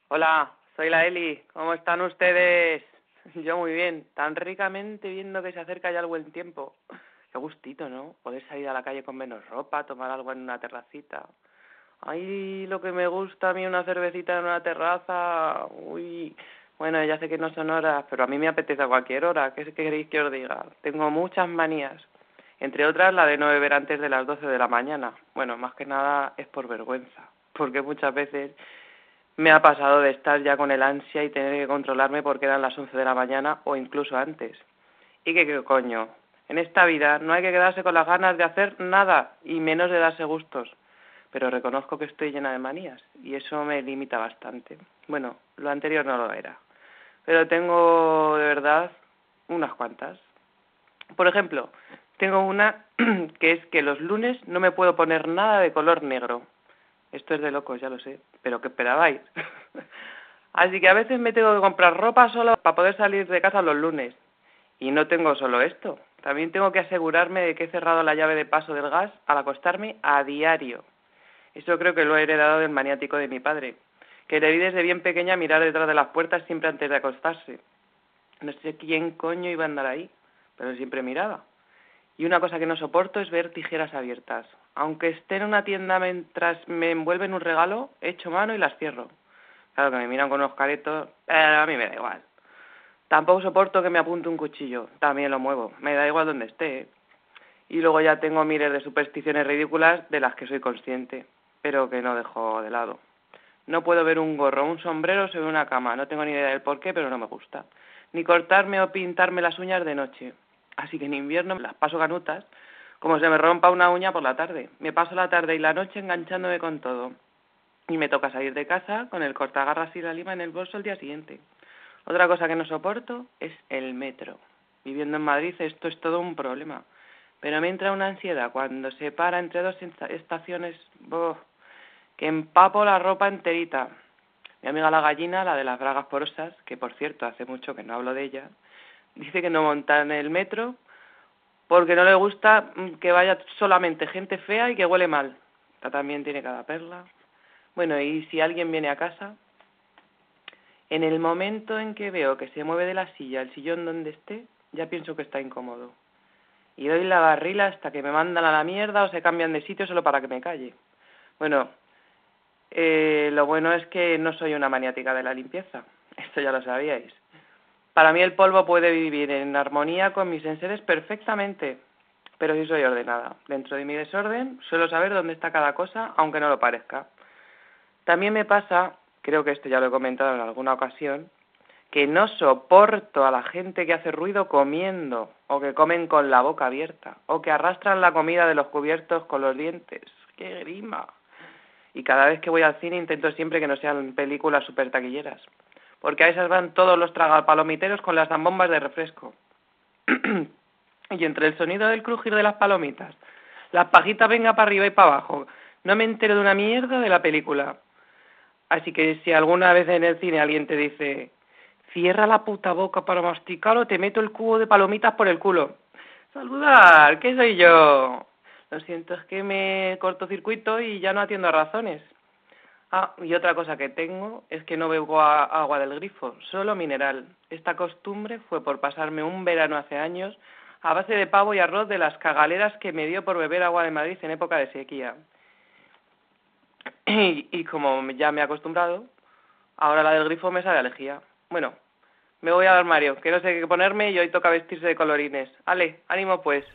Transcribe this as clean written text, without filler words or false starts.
Hola, soy la Eli. ¿Cómo están ustedes? Yo muy bien, tan ricamente viendo que se acerca ya el buen tiempo. Qué gustito, ¿no? Poder salir a la calle con menos ropa, tomar algo en una terracita. Ay, lo que me gusta a mí una cervecita en una terraza. Uy, bueno, ya sé que no son horas, pero a mí me apetece a cualquier hora. ¿Qué queréis que os diga? Tengo muchas manías. Entre otras, la de no beber antes de las 12 de la mañana. Bueno, más que nada es por vergüenza, porque muchas veces me ha pasado de estar ya con el ansia y tener que controlarme porque eran las 11 de la mañana o incluso antes. ¿Y qué coño? En esta vida no hay que quedarse con las ganas de hacer nada y menos de darse gustos. Pero reconozco que estoy llena de manías y eso me limita bastante. Bueno, lo anterior no lo era. Pero tengo de verdad unas cuantas. Por ejemplo, tengo una que es que los lunes no me puedo poner nada de color negro. Esto es de locos, ya lo sé, pero ¿qué esperabais? Así que a veces me tengo que comprar ropa solo para poder salir de casa los lunes. Y no tengo solo esto, también tengo que asegurarme de que he cerrado la llave de paso del gas al acostarme a diario. Eso creo que lo he heredado del maniático de mi padre, que le vi desde bien pequeña mirar detrás de las puertas siempre antes de acostarse. No sé quién coño iba a andar ahí, pero siempre miraba. Y una cosa que no soporto es ver tijeras abiertas. Aunque esté en una tienda mientras me envuelven un regalo, echo mano y las cierro. Claro que me miran con unos caretos, pero a mí me da igual. Tampoco soporto que me apunte un cuchillo, también lo muevo, me da igual donde esté. Y luego ya tengo miles de supersticiones ridículas de las que soy consciente, pero que no dejo de lado. No puedo ver un gorro o un sombrero sobre una cama, no tengo ni idea del por qué, pero no me gusta. Ni cortarme o pintarme las uñas de noche. Así que en invierno las paso canutas, como se me rompa una uña por la tarde. Me paso la tarde y la noche enganchándome con todo. Y me toca salir de casa con el cortagarras y la lima en el bolso el día siguiente. Otra cosa que no soporto es el metro. Viviendo en Madrid esto es todo un problema. Pero me entra una ansiedad cuando se para entre dos estaciones, ¡boh!, que empapo la ropa enterita. Mi amiga la gallina, la de las bragas porosas, que por cierto hace mucho que no hablo de ella, dice que no monta en el metro porque no le gusta que vaya solamente gente fea y que huele mal. Esta también tiene cada perla. Bueno, y si alguien viene a casa, en el momento en que veo que se mueve de la silla al sillón donde esté, ya pienso que está incómodo. Y doy la barrila hasta que me mandan a la mierda o se cambian de sitio solo para que me calle. Bueno, lo bueno es que no soy una maniática de la limpieza. Esto ya lo sabíais. Para mí el polvo puede vivir en armonía con mis enseres perfectamente, pero sí soy ordenada. Dentro de mi desorden suelo saber dónde está cada cosa, aunque no lo parezca. También me pasa, creo que esto ya lo he comentado en alguna ocasión, que no soporto a la gente que hace ruido comiendo, o que comen con la boca abierta, o que arrastran la comida de los cubiertos con los dientes. ¡Qué grima! Y cada vez que voy al cine intento siempre que no sean películas super taquilleras, porque a esas van todos los tragapalomiteros con las zambombas de refresco. Y entre el sonido del crujir de las palomitas, las pajitas venga para arriba y para abajo, no me entero de una mierda de la película. Así que si alguna vez en el cine alguien te dice cierra la puta boca para masticar o te meto el cubo de palomitas por el culo. Saludar, ¿qué soy yo? Lo siento, es que me cortocircuito y ya no atiendo a razones. Ah, y otra cosa que tengo es que no bebo agua del grifo, solo mineral. Esta costumbre fue por pasarme un verano hace años a base de pavo y arroz de las cagaleras que me dio por beber agua de Madrid en época de sequía. Y como ya me he acostumbrado, ahora la del grifo me sabe a lejía. Bueno, me voy al armario, que no sé qué ponerme y hoy toca vestirse de colorines. Ale, ánimo pues.